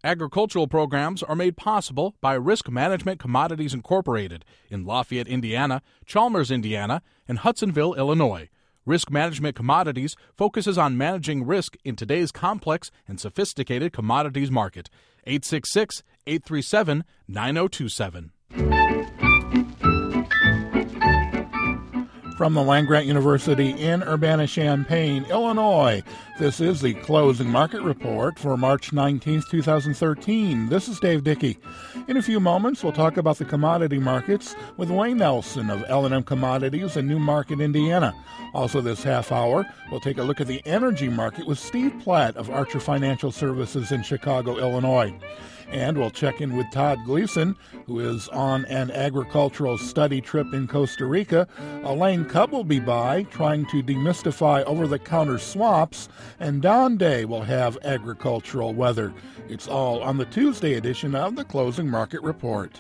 Agricultural programs are made possible by Risk Management Commodities Incorporated in Lafayette, Indiana, Chalmers, Indiana, and Hudsonville, Illinois. Risk Management Commodities focuses on managing risk in today's complex and sophisticated commodities market. 866-837-9027. From the Land-Grant University in Urbana-Champaign, Illinois, this is the Closing Market Report for March 19th, 2013. This is Dave Dickey. In a few moments, we'll talk about the commodity markets with Wayne Nelson of L&M Commodities in Newmarket, Indiana. Also this half hour, we'll take a look at the energy market with Steve Platt of Archer Financial Services in Chicago, Illinois. And we'll check in with Todd Gleason, who is on an agricultural study trip in Costa Rica. Elaine Cubb will be by, trying to demystify over-the-counter swaps. And Don Day will have agricultural weather. It's all on the Tuesday edition of the Closing Market Report.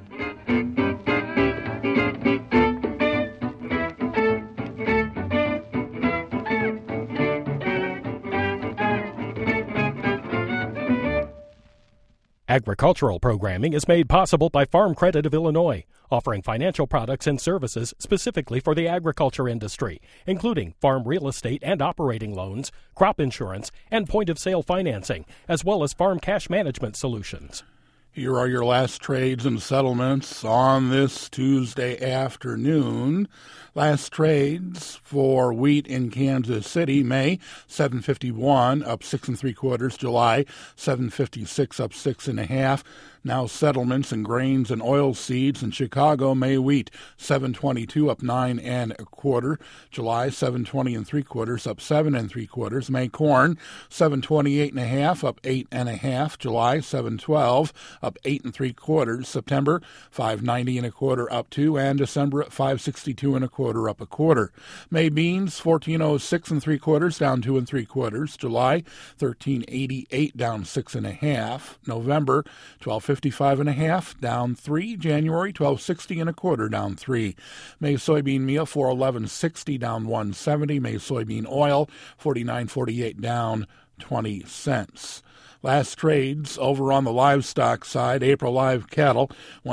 Agricultural programming is made possible by Farm Credit of Illinois, offering financial products and services specifically for the agriculture industry, including farm real estate and operating loans, crop insurance, and point-of-sale financing, as well as farm cash management solutions. Here are your last trades and settlements on this Tuesday afternoon. Last trades for wheat in Kansas City, May 7.51 up 6 3/4. July 7.56 up 6 1/2. Now settlements in grains and oil seeds in Chicago. May wheat 7.22 up 9 1/4. July 7.20 3/4 up 7 3/4. May corn 7.28 1/2 up 8 1/2. July 7.12 up 8 3/4. September 5.90 1/4 up 2, and December at 5.62 1/4 up 1/4. May beans 14.06 3/4 down 2 3/4. July 13.88 down 6 1/2. November 12.55 1/2 down 3. January 12.60 1/4 down 3. May soybean meal 4.1160 down 1.70. May soybean oil 49.48 down 20 cents. Last trades over on the livestock side. April live cattle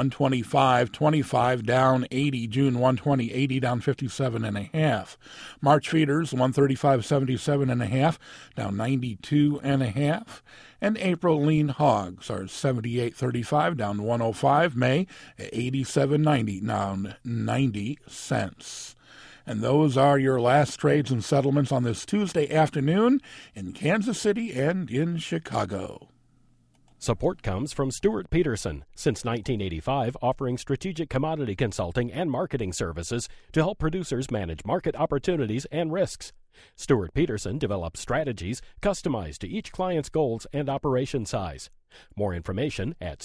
125.25 down 80. June 120.80 down 57 1/2. March feeders 135.77 1/2 down 92 1/2. And April lean hogs are 78.35 down 105. May at 87.90 down 90 cents. And those are your last trades and settlements on this Tuesday afternoon in Kansas City and in Chicago. Support comes from Stuart Peterson, since 1985 offering strategic commodity consulting and marketing services to help producers manage market opportunities and risks. Stuart Peterson develops strategies customized to each client's goals and operation size. More information at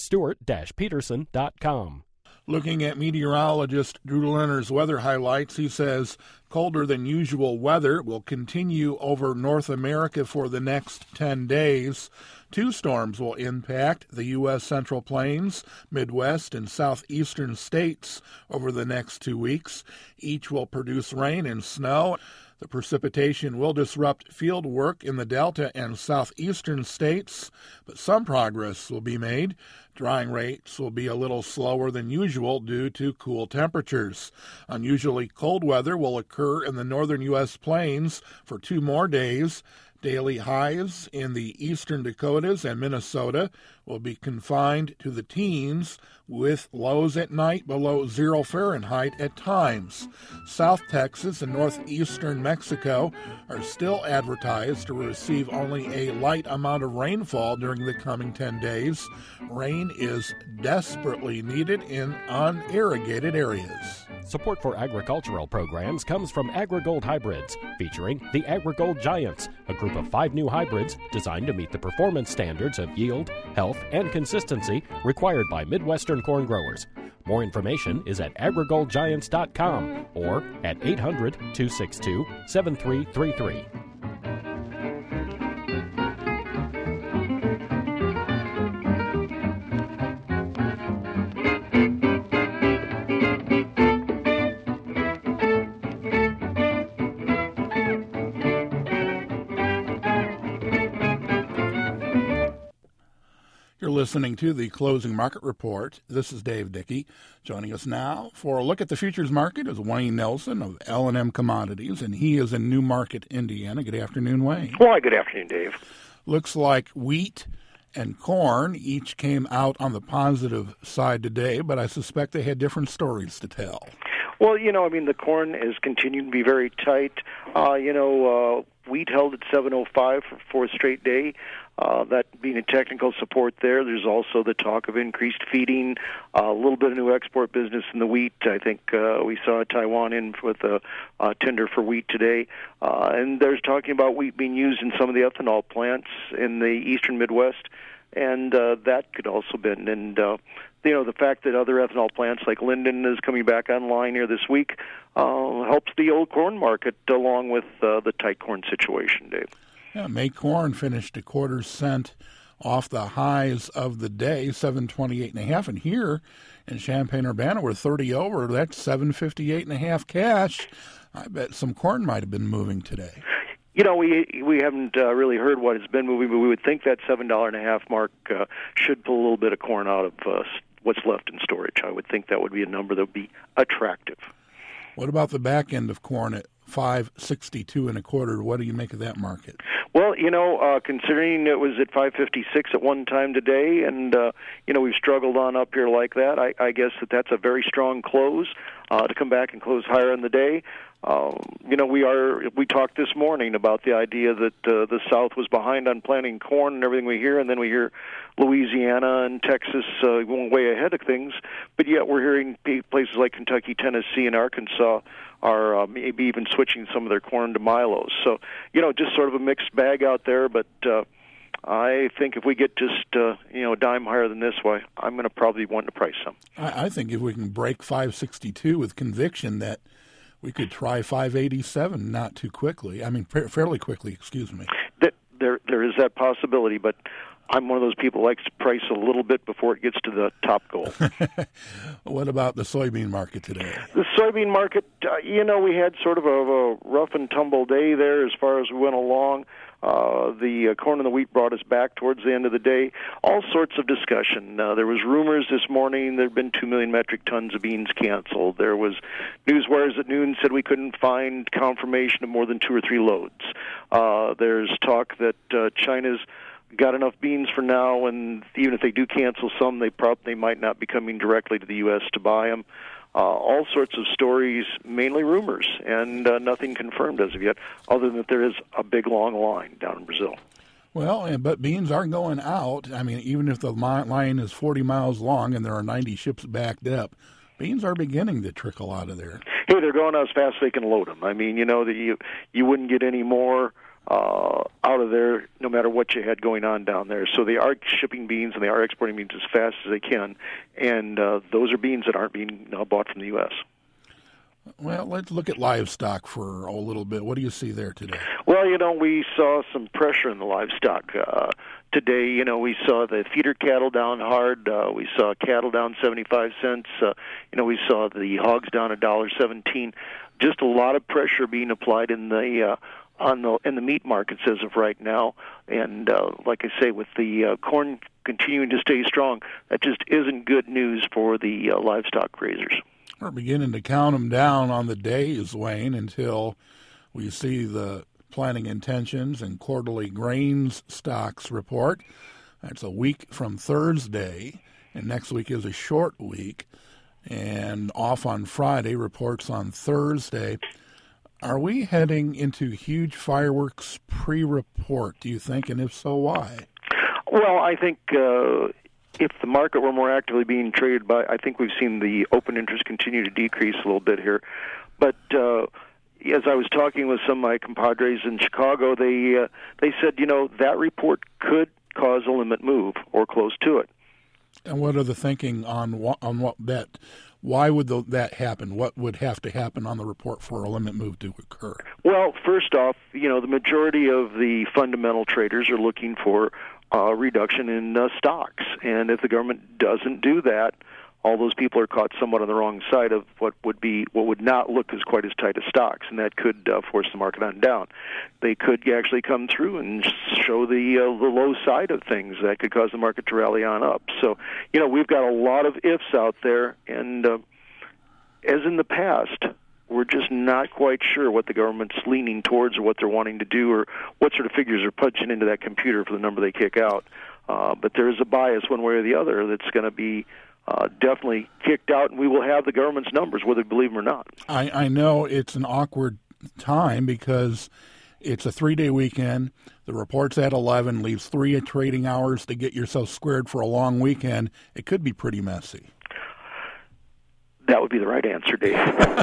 stuart-peterson.com. Looking at meteorologist Drew Lerner's weather highlights, he says colder than usual weather will continue over North America for the next 10 days. 2 storms will impact the U.S. Central Plains, Midwest, and southeastern states over the next 2 weeks. Each will produce rain and snow. The precipitation will disrupt field work in the Delta and southeastern states, but some progress will be made. Drying rates will be a little slower than usual due to cool temperatures. Unusually cold weather will occur in the northern U.S. plains for 2 more days. Daily highs in the eastern Dakotas and Minnesota will be confined to the teens, with lows at night below 0 Fahrenheit at times. South Texas and northeastern Mexico are still advertised to receive only a light amount of rainfall during the coming 10 days. Rain is desperately needed in unirrigated areas. Support for agricultural programs comes from AgriGold Hybrids, featuring the AgriGold Giants, a group of 5 new hybrids designed to meet the performance standards of yield, health, and consistency required by Midwestern corn growers. More information is at agrigoldgiants.com or at 800-262-7333. You're listening to the Closing Market Report. This is Dave Dickey. Joining us now for a look at the futures market is Wayne Nelson of L&M Commodities, and he is in Newmarket, Indiana. Good afternoon, Wayne. Well, good afternoon, Dave. Looks like wheat and corn each came out on the positive side today, but I suspect they had different stories to tell. Well, the corn is continuing to be very tight. Wheat held at 705 for fourth straight day. That being a technical support there. There's also the talk of increased feeding, a little bit of new export business in the wheat. I think we saw Taiwan in with a tender for wheat today. And there's talking about wheat being used in some of the ethanol plants in the eastern Midwest, and that could also be. And the fact that other ethanol plants like Linden is coming back online here this week helps the old corn market along with the tight corn situation, Dave. Yeah, May corn finished a quarter cent off the highs of the day, 728.5, and here in Champaign-Urbana we're 30 over. That's 758.5 cash. I bet some corn might have been moving today. We haven't really heard what has been moving, but we would think that $7.50 mark should pull a little bit of corn out of what's left in storage. I would think that would be a number that would be attractive. What about the back end of corn at $5.6225? What do you make of that market? Well, considering it was at $5.56 at one time today, and we've struggled on up here like that, I guess that's a very strong close to come back and close higher in the day. We talked this morning about the idea that the South was behind on planting corn and everything we hear, and then we hear Louisiana and Texas going way ahead of things, but yet we're hearing places like Kentucky, Tennessee, and Arkansas are maybe even switching some of their corn to Milos. So, just sort of a mixed bag out there, but I think if we get just a dime higher than this way, I'm going to probably want to price some. I think if we can break 562 with conviction that we could try 587 not too quickly. I mean, fairly quickly, excuse me. There is that possibility, but I'm one of those people who likes to price a little bit before it gets to the top goal. What about the soybean market today? The soybean market, we had sort of a rough and tumble day there as far as we went along. The corn and the wheat brought us back towards the end of the day. All sorts of discussion. There was rumors this morning there had been 2 million metric tons of beans canceled. There was newswires at noon said we couldn't find confirmation of more than 2 or 3 loads. There's talk that China's got enough beans for now, and even if they do cancel some, they might not be coming directly to the U.S. to buy them. All sorts of stories, mainly rumors, and nothing confirmed as of yet, other than that there is a big, long line down in Brazil. Well, but beans are going out. I mean, even if the line is 40 miles long and there are 90 ships backed up, beans are beginning to trickle out of there. Hey, they're going out as fast as they can load them. I mean, that you wouldn't get any more out of there no matter what you had going on down there. So they are shipping beans and they are exporting beans as fast as they can, and those are beans that aren't being bought from the U.S. Well, let's look at livestock for a little bit. What do you see there today? Well, we saw some pressure in the livestock today. We saw the feeder cattle down hard. We saw cattle down 75 cents. We saw the hogs down $1.17. Just a lot of pressure being applied in the meat markets as of right now, and like I say, with the corn continuing to stay strong, that just isn't good news for the livestock raisers. We're beginning to count them down on the days, Wayne, until we see the planting intentions and quarterly grains stocks report. That's a week from Thursday, and next week is a short week, and off on Friday, reports on Thursday. Are we heading into huge fireworks pre-report, do you think, and if so, why? Well, I think if the market were more actively being traded by, I think we've seen the open interest continue to decrease a little bit here. But as I was talking with some of my compadres in Chicago, they said, that report could cause a limit move or close to it. And what are the thinking on what that? Why would that happen? What would have to happen on the report for a limit move to occur? Well, first off, the majority of the fundamental traders are looking for a reduction in stocks. And if the government doesn't do that, all those people are caught somewhat on the wrong side of what would not look as quite as tight as stocks, and that could force the market on down. They could actually come through and show the low side of things that could cause the market to rally on up. So, we've got a lot of ifs out there, and as in the past, we're just not quite sure what the government's leaning towards or what they're wanting to do or what sort of figures are punching into that computer for the number they kick out. But there is a bias one way or the other that's going to be definitely kicked out, and we will have the government's numbers, whether we believe them or not. I know it's an awkward time because it's a 3-day weekend. The report's at 11, leaves 3 trading hours to get yourself squared for a long weekend. It could be pretty messy. That would be the right answer, Dave.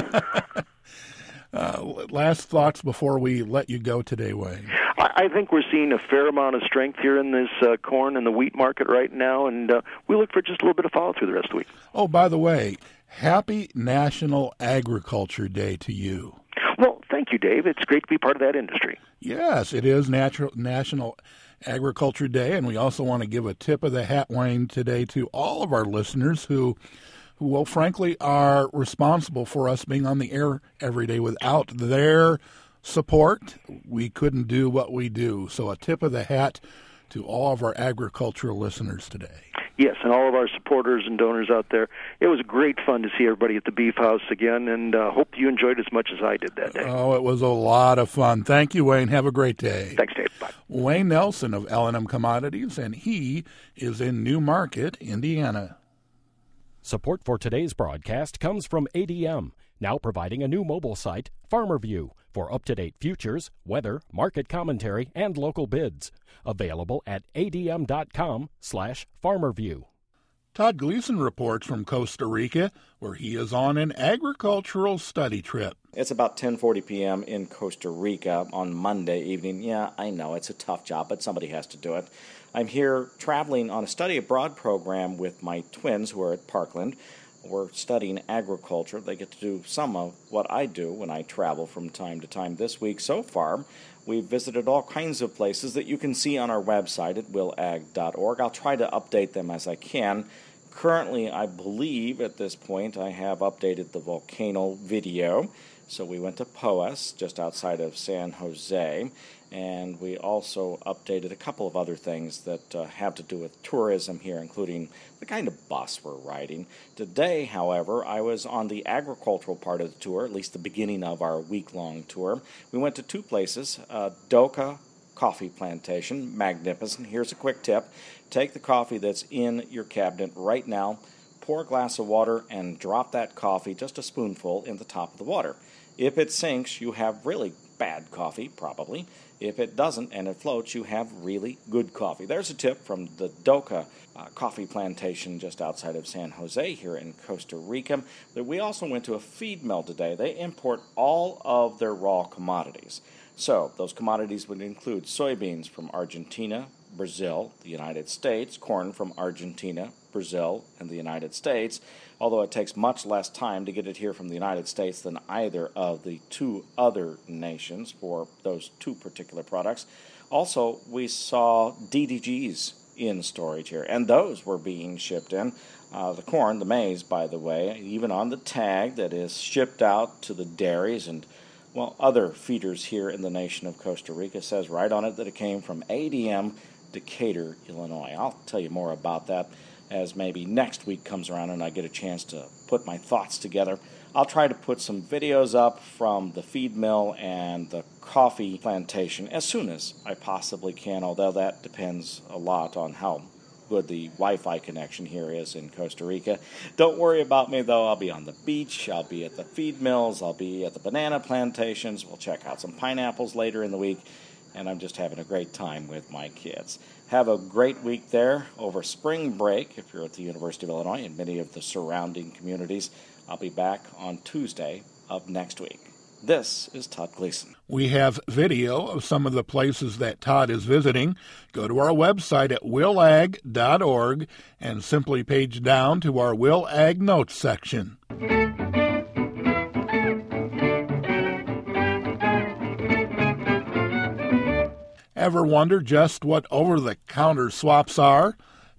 Last thoughts before we let you go today, Wayne. I think we're seeing a fair amount of strength here in this corn and the wheat market right now, and we look for just a little bit of follow-through the rest of the week. Oh, by the way, happy National Agriculture Day to you. Well, thank you, Dave. It's great to be part of that industry. Yes, it is National Agriculture Day, and we also want to give a tip of the hat, Wayne, today to all of our listeners who well, frankly, are responsible for us being on the air every day. Without their support, we couldn't do what we do. So a tip of the hat to all of our agricultural listeners today. Yes, and all of our supporters and donors out there. It was great fun to see everybody at the Beef House again, and hope you enjoyed as much as I did that day. Oh, it was a lot of fun. Thank you, Wayne. Have a great day. Thanks, Dave. Bye. Wayne Nelson of L&M Commodities, and he is in New Market, Indiana. Support for today's broadcast comes from ADM, now providing a new mobile site, FarmerView, for up-to-date futures, weather, market commentary, and local bids. Available at adm.com/FarmerView. Todd Gleason reports from Costa Rica, where he is on an agricultural study trip. It's about 10:40 p.m. in Costa Rica on Monday evening. Yeah, I know, it's a tough job, but somebody has to do it. I'm here traveling on a study abroad program with my twins who are at Parkland. We're studying agriculture. They get to do some of what I do when I travel from time to time. This week so far, we've visited all kinds of places that you can see on our website at willag.org. I'll try to update them as I can. Currently, I believe at this point I have updated the volcano video. So we went to Poas, just outside of San Jose, and we also updated a couple of other things that have to do with tourism here, including the kind of bus we're riding. Today, however, I was on the agricultural part of the tour, at least the beginning of our week-long tour. We went to 2 places, Doka Coffee Plantation, magnificent. Here's a quick tip. Take the coffee that's in your cabinet right now, pour a glass of water, and drop that coffee, just a spoonful, in the top of the water. If it sinks, you have really bad coffee, probably. If it doesn't and it floats, you have really good coffee. There's a tip from the Doka Coffee Plantation just outside of San Jose here in Costa Rica. We also went to a feed mill today. They import all of their raw commodities. So those commodities would include soybeans from Argentina, Brazil, the United States, corn from Argentina, Brazil, and the United States, although it takes much less time to get it here from the United States than either of the 2 other nations for those 2 particular products. Also, we saw DDGs in storage here, and those were being shipped in. The corn, the maize, by the way, even on the tag that is shipped out to the dairies and other feeders here in the nation of Costa Rica, says right on it that it came from ADM, Decatur, Illinois. I'll tell you more about that as maybe next week comes around and I get a chance to put my thoughts together. I'll try to put some videos up from the feed mill and the coffee plantation as soon as I possibly can, although that depends a lot on how good the Wi-Fi connection here is in Costa Rica. Don't worry about me, though. I'll be on the beach. I'll be at the feed mills. I'll be at the banana plantations. We'll check out some pineapples later in the week, and I'm just having a great time with my kids. Have a great week there over spring break if you're at the University of Illinois and many of the surrounding communities. I'll be back on Tuesday of next week. This is Todd Gleason. We have video of some of the places that Todd is visiting. Go to our website at willag.org and simply page down to our Will Ag Notes section. Ever wonder just what over-the-counter swaps are?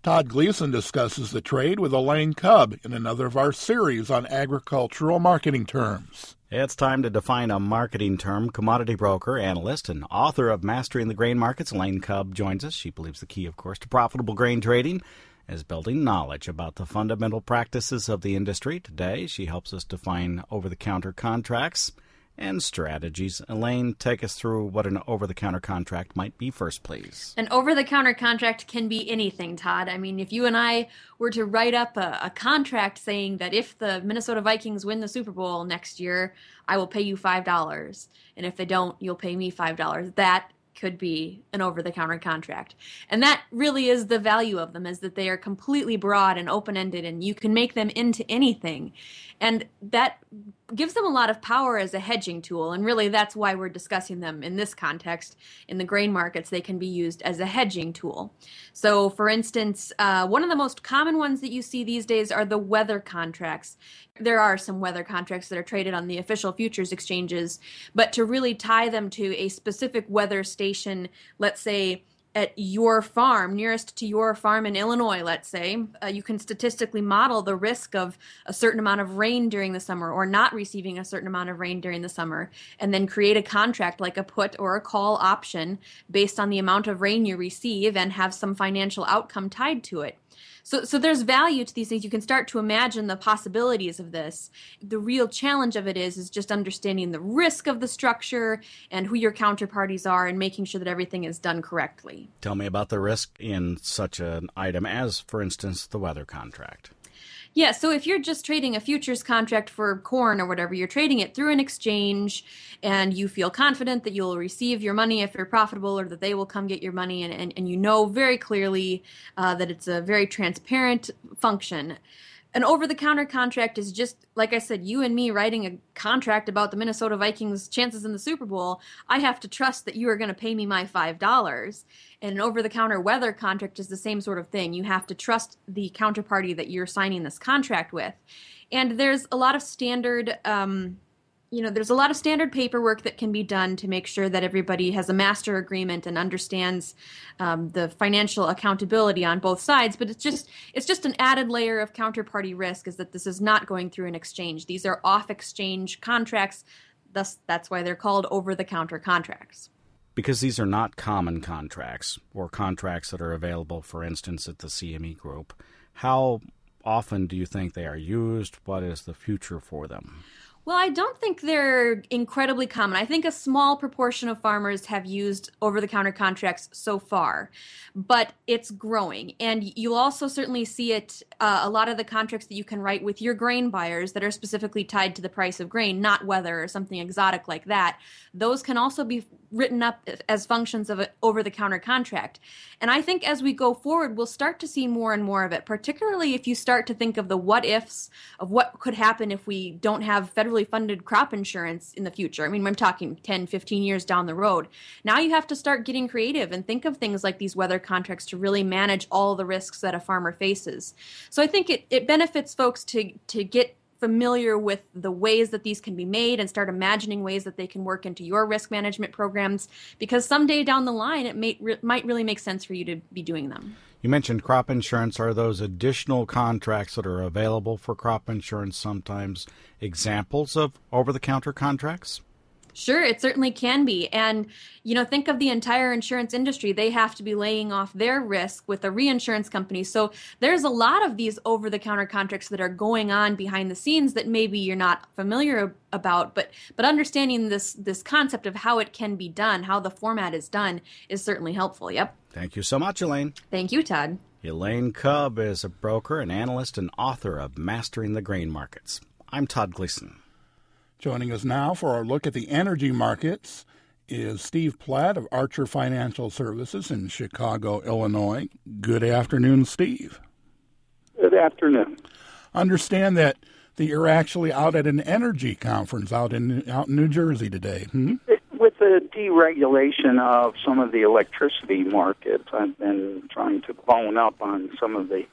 Todd Gleason discusses the trade with Elaine Cubb in another of our series on agricultural marketing terms. It's time to define a marketing term. Commodity broker, analyst, and author of Mastering the Grain Markets, Elaine Cubb joins us. She believes the key, of course, to profitable grain trading is building knowledge about the fundamental practices of the industry. Today, she helps us define over-the-counter contracts and strategies. Elaine, take us through what an over-the-counter contract might be first, please. An over-the-counter contract can be anything, Todd. I mean, if you and I were to write up a contract saying that if the Minnesota Vikings win the Super Bowl next year, I will pay you $5. And if they don't, you'll pay me $5. That could be an over-the-counter contract. And that really is the value of them, is that they are completely broad and open-ended, and you can make them into anything. And that gives them a lot of power as a hedging tool, and really that's why we're discussing them in this context. In the grain markets, they can be used as a hedging tool. So, for instance, one of the most common ones that you see these days are the weather contracts. There are some weather contracts that are traded on the official futures exchanges, but to really tie them to a specific weather station, let's say at your farm, nearest to your farm in Illinois, let's say, you can statistically model the risk of a certain amount of rain during the summer or not receiving a certain amount of rain during the summer, and then create a contract like a put or a call option based on the amount of rain you receive and have some financial outcome tied to it. So there's value to these things. You can start to imagine the possibilities of this. The real challenge of it is just understanding the risk of the structure and who your counterparties are and making sure that everything is done correctly. Tell me about the risk in such an item as, for instance, the weather contract. Yeah, so if you're just trading a futures contract for corn or whatever, you're trading it through an exchange and you feel confident that you'll receive your money if you're profitable or that they will come get your money, and you know very clearly that it's a very transparent function. An over-the-counter contract is just, like I said, you and me writing a contract about the Minnesota Vikings' chances in the Super Bowl. I have to trust that you are going to pay me my $5. And an over-the-counter weather contract is the same sort of thing. You have to trust the counterparty that you're signing this contract with. And there's a lot of standard there's a lot of standard paperwork that can be done to make sure that everybody has a master agreement and understands the financial accountability on both sides. But it's just an added layer of counterparty risk, is that this is not going through an exchange. These are off-exchange contracts. Thus, that's why they're called over-the-counter contracts. Because these are not common contracts or contracts that are available, for instance, at the CME Group, how often do you think they are used? What is the future for them? Well, I don't think they're incredibly common. I think a small proportion of farmers have used over-the-counter contracts so far, but it's growing. And you'll also certainly see it, a lot of the contracts that you can write with your grain buyers that are specifically tied to the price of grain, not weather or something exotic like that. Those can also be written up as functions of an over-the-counter contract. And I think as we go forward, we'll start to see more and more of it, particularly if you start to think of the what-ifs of what could happen if we don't have federally funded crop insurance in the future. I mean, I'm talking 10, 15 years down the road. Now you have to start getting creative and think of things like these weather contracts to really manage all the risks that a farmer faces. So I think it benefits folks to get familiar with the ways that these can be made and start imagining ways that they can work into your risk management programs, because someday down the line it might really make sense for you to be doing them. You mentioned crop insurance. Are those additional contracts that are available for crop insurance sometimes examples of over-the-counter contracts? Sure, it certainly can be. And, think of the entire insurance industry. They have to be laying off their risk with a reinsurance company. So there's a lot of these over-the-counter contracts that are going on behind the scenes that maybe you're not familiar about. But understanding this concept of how it can be done, how the format is done, is certainly helpful. Yep. Thank you so much, Elaine. Thank you, Todd. Elaine Cubb is a broker, an analyst, and author of Mastering the Grain Markets. I'm Todd Gleason. Joining us now for our look at the energy markets is Steve Platt of Archer Financial Services in Chicago, Illinois. Good afternoon, Steve. Good afternoon. Understand that you're actually out at an energy conference out in New Jersey today. With the deregulation of some of the electricity markets, I've been trying to bone up on some of the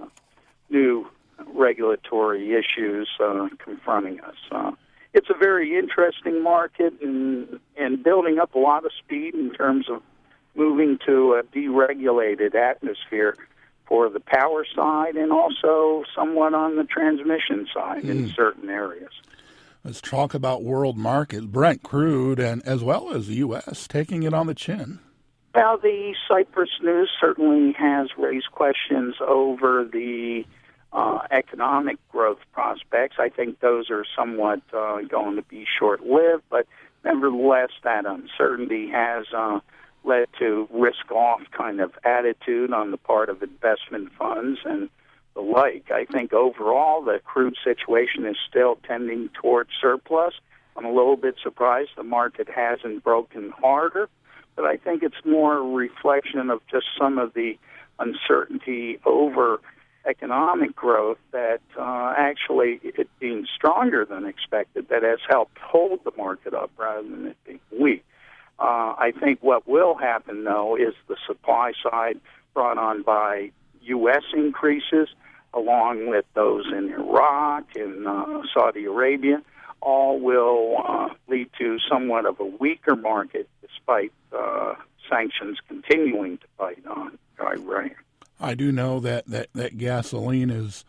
new regulatory issues confronting us. It's a very interesting market and building up a lot of speed in terms of moving to a deregulated atmosphere. for the power side and also somewhat on the transmission side in certain areas. Let's talk about world markets. Brent crude, and as well as the U.S., taking it on the chin. Well, the Cyprus news certainly has raised questions over the economic growth prospects. I think those are somewhat going to be short-lived, but nevertheless, that uncertainty has led to risk-off kind of attitude on the part of investment funds and the like. I think overall the crude situation is still tending towards surplus. I'm a little bit surprised the market hasn't broken harder, but I think it's more a reflection of just some of the uncertainty over economic growth that actually it being stronger than expected that has helped hold the market up rather than it being weak. I think what will happen, though, is the supply side brought on by U.S. increases, along with those in Iraq and Saudi Arabia, all will lead to somewhat of a weaker market despite sanctions continuing to bite on Iran. I do know that gasoline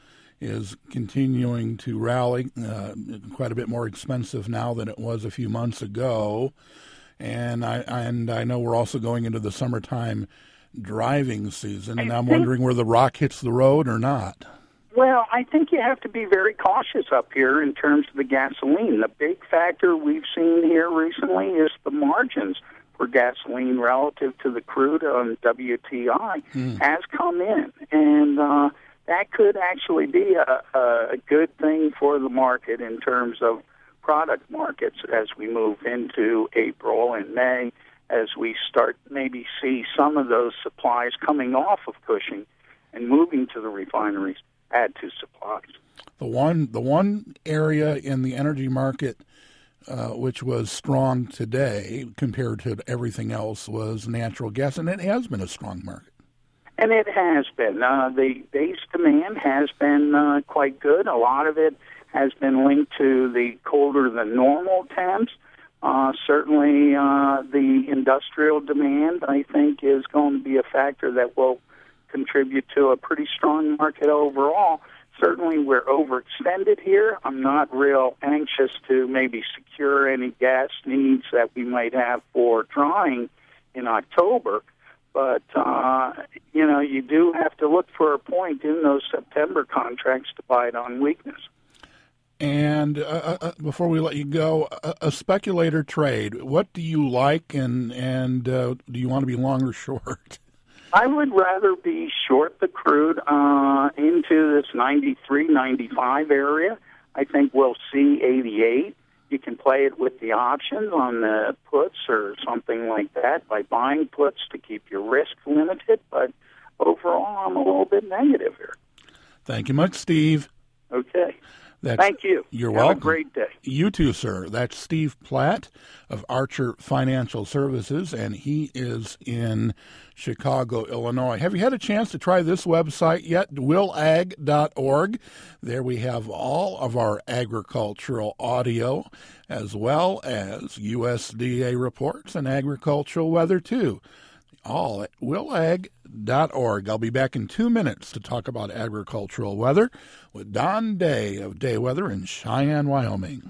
is continuing to rally, quite a bit more expensive now than it was a few months ago, and I know we're also going into the summertime driving season, and I'm wondering where the rock hits the road or not. Well, I think you have to be very cautious up here in terms of the gasoline. The big factor we've seen here recently is the margins for gasoline relative to the crude on WTI has come in, and that could actually be a good thing for the market in terms of product markets as we move into April and May, as we start maybe see some of those supplies coming off of Cushing and moving to the refineries add to supplies. The one area in the energy market which was strong today compared to everything else was natural gas, and it has been a strong market. And it has been. The base demand has been quite good. A lot of it has been linked to the colder than normal temps. Certainly the industrial demand, I think, is going to be a factor that will contribute to a pretty strong market overall. Certainly we're overextended here. I'm not real anxious to maybe secure any gas needs that we might have for drying in October. But, you do have to look for a point in those September contracts to bite on weakness. And before we let you go, a speculator trade, what do you like, and do you want to be long or short? I would rather be short the crude into this 93, 95 area. I think we'll see 88. You can play it with the options on the puts or something like that by buying puts to keep your risk limited. But overall, I'm a little bit negative here. Thank you much, Steve. Okay. Thank you. You're Have welcome. a great day. You too, sir. That's Steve Platt of Archer Financial Services, and he is in Chicago, Illinois. Have you had a chance to try this website yet? willag.org. There we have all of our agricultural audio, as well as USDA reports and agricultural weather, too. All at willag.org. I'll be back in 2 minutes to talk about agricultural weather with Don Day of Day Weather in Cheyenne, Wyoming.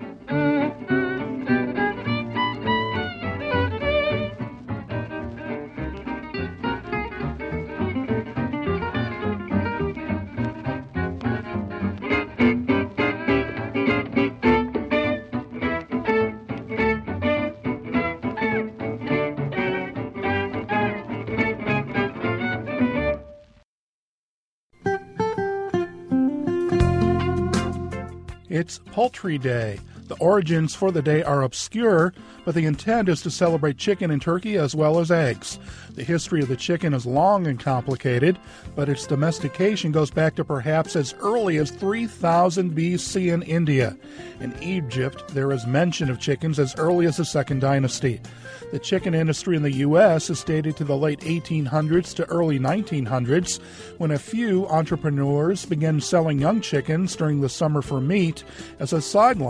It's Poultry Day. The origins for the day are obscure, but the intent is to celebrate chicken and turkey as well as eggs. The history of the chicken is long and complicated, but its domestication goes back to perhaps as early as 3000 BC in India. In Egypt, there is mention of chickens as early as the Second Dynasty. The chicken industry in the U.S. is dated to the late 1800s to early 1900s, when a few entrepreneurs began selling young chickens during the summer for meat as a sideline activity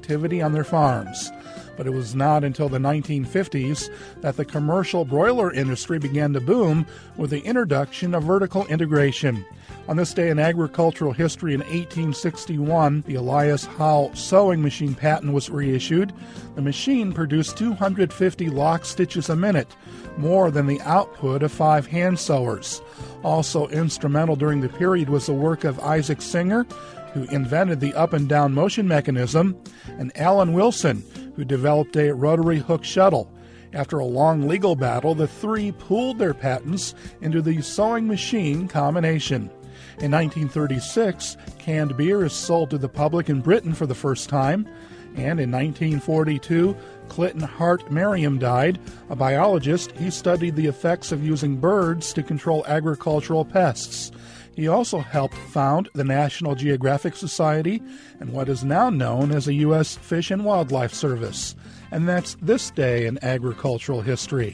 activity on their farms. But it was not until the 1950s that the commercial broiler industry began to boom with the introduction of vertical integration. On this day in agricultural history in 1861, the Elias Howe sewing machine patent was reissued. The machine produced 250 lock stitches a minute, more than the output of 5 hand sewers. Also instrumental during the period was the work of Isaac Singer, who invented the up and down motion mechanism, and Alan Wilson, who developed a rotary hook shuttle. After a long legal battle, the three pooled their patents into the sewing machine combination. In 1936, canned beer is sold to the public in Britain for the first time. And in 1942, Clinton Hart Merriam died. A biologist, he studied the effects of using birds to control agricultural pests. He also helped found the National Geographic Society and what is now known as the U.S. Fish and Wildlife Service. And that's this day in agricultural history.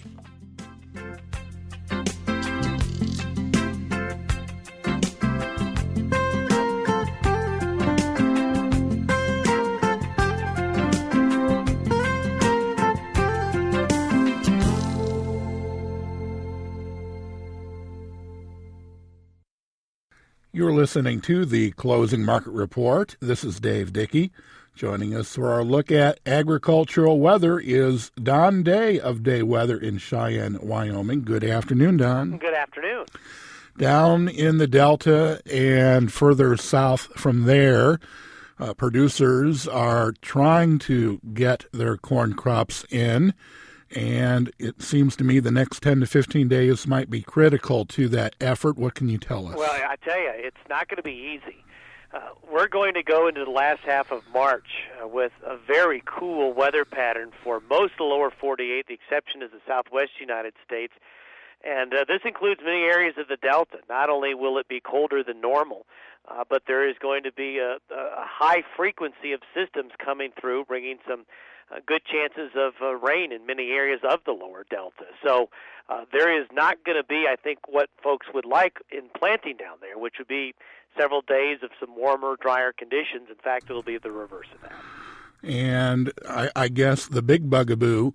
You're listening to the Closing Market Report. This is Dave Dickey. Joining us for our look at agricultural weather is Don Day of Day Weather in Cheyenne, Wyoming. Good afternoon, Don. Good afternoon. Down in the Delta and further south from there, producers are trying to get their corn crops in. And it seems to me the next 10 to 15 days might be critical to that effort. What can you tell us? Well, I tell you, it's not going to be easy. We're going to go into the last half of March with a very cool weather pattern for most of the lower 48. The exception is the southwest United States. And this includes many areas of the Delta. Not only will it be colder than normal, but there is going to be a high frequency of systems coming through, bringing some good chances of rain in many areas of the lower Delta. So there is not going to be, I think, what folks would like in planting down there, which would be several days of some warmer, drier conditions. In fact, it'll be the reverse of that. And I guess the big bugaboo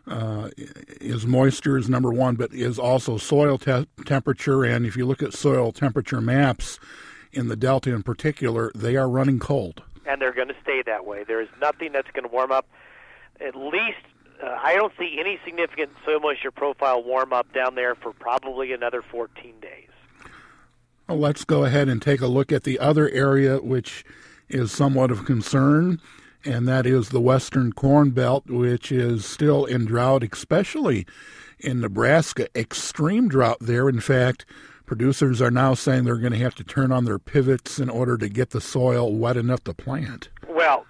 is moisture is number one, but is also soil temperature. And if you look at soil temperature maps in the Delta in particular, they are running cold. And they're going to stay that way. There is nothing that's going to warm up. At least, I don't see any significant soil moisture profile warm up down there for probably another 14 days. Well, let's go ahead and take a look at the other area, which is somewhat of concern, and that is the western corn belt, which is still in drought, especially in Nebraska. Extreme drought there. In fact, producers are now saying they're going to have to turn on their pivots in order to get the soil wet enough to plant. Well,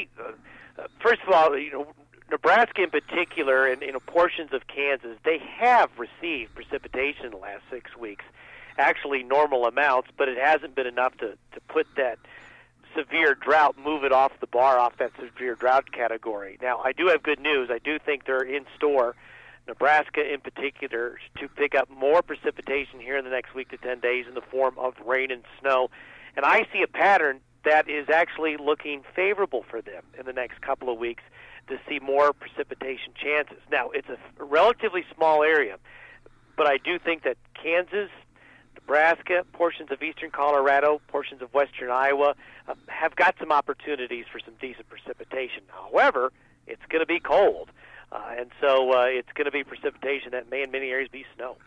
first of all, Nebraska in particular and portions of Kansas, they have received precipitation in the last 6 weeks, actually normal amounts, but it hasn't been enough to put that severe drought, move it off the bar, off that severe drought category. Now, I do have good news. I do think they're in store, Nebraska in particular, to pick up more precipitation here in the next week to 10 days in the form of rain and snow. And I see a pattern that is actually looking favorable for them in the next couple of weeks to see more precipitation chances. Now, it's a relatively small area, but I do think that Kansas, Nebraska, portions of eastern Colorado, portions of western Iowa have got some opportunities for some decent precipitation. However, it's going to be cold, and so it's going to be precipitation that may in many areas be snow.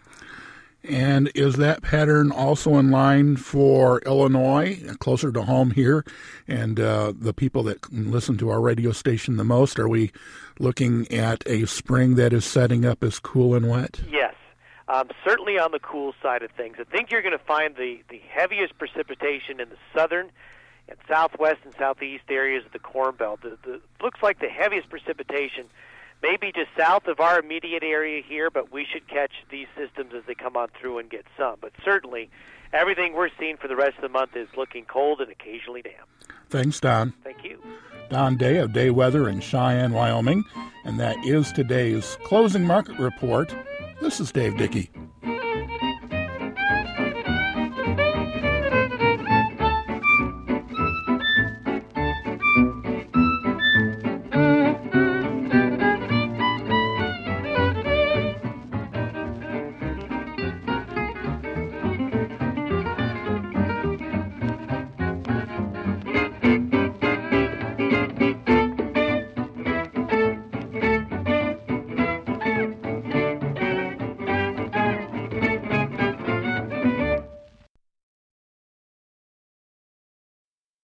And is that pattern also in line for Illinois, closer to home here, and the people that listen to our radio station the most? Are we looking at a spring that is setting up as cool and wet? Yes, certainly on the cool side of things. I think you're going to find the heaviest precipitation in the southern and southwest and southeast areas of the Corn Belt. Looks like the heaviest precipitation maybe just south of our immediate area here, but we should catch these systems as they come on through and get some. But certainly, everything we're seeing for the rest of the month is looking cold and occasionally damp. Thanks, Don. Thank you. Don Day of Day Weather in Cheyenne, Wyoming. And that is today's Closing Market Report. This is Dave Dickey.